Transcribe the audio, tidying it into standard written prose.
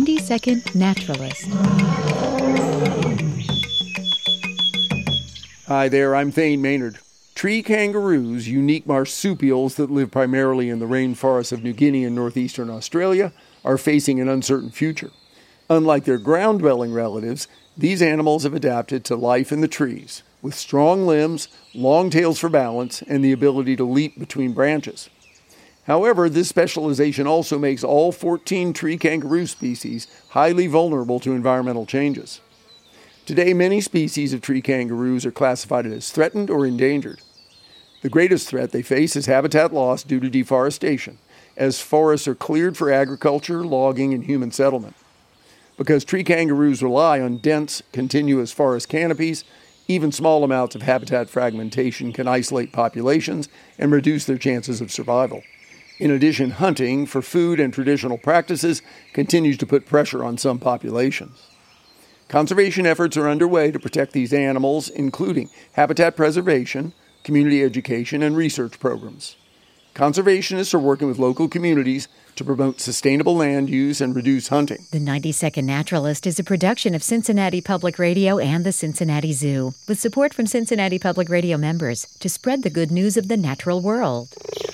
90-Second Naturalist. Hi there, I'm Thane Maynard. Tree kangaroos, unique marsupials that live primarily in the rainforests of New Guinea and northeastern Australia, are facing an uncertain future. Unlike their ground-dwelling relatives, these animals have adapted to life in the trees, with strong limbs, long tails for balance, and the ability to leap between branches. However, this specialization also makes all 14 tree kangaroo species highly vulnerable to environmental changes. Today, many species of tree kangaroos are classified as threatened or endangered. The greatest threat they face is habitat loss due to deforestation, as forests are cleared for agriculture, logging, and human settlement. Because tree kangaroos rely on dense, continuous forest canopies, even small amounts of habitat fragmentation can isolate populations and reduce their chances of survival. In addition, hunting for food and traditional practices continues to put pressure on some populations. Conservation efforts are underway to protect these animals, including habitat preservation, community education, and research programs. Conservationists are working with local communities to promote sustainable land use and reduce hunting. The 90-Second Naturalist is a production of Cincinnati Public Radio and the Cincinnati Zoo, with support from Cincinnati Public Radio members to spread the good news of the natural world.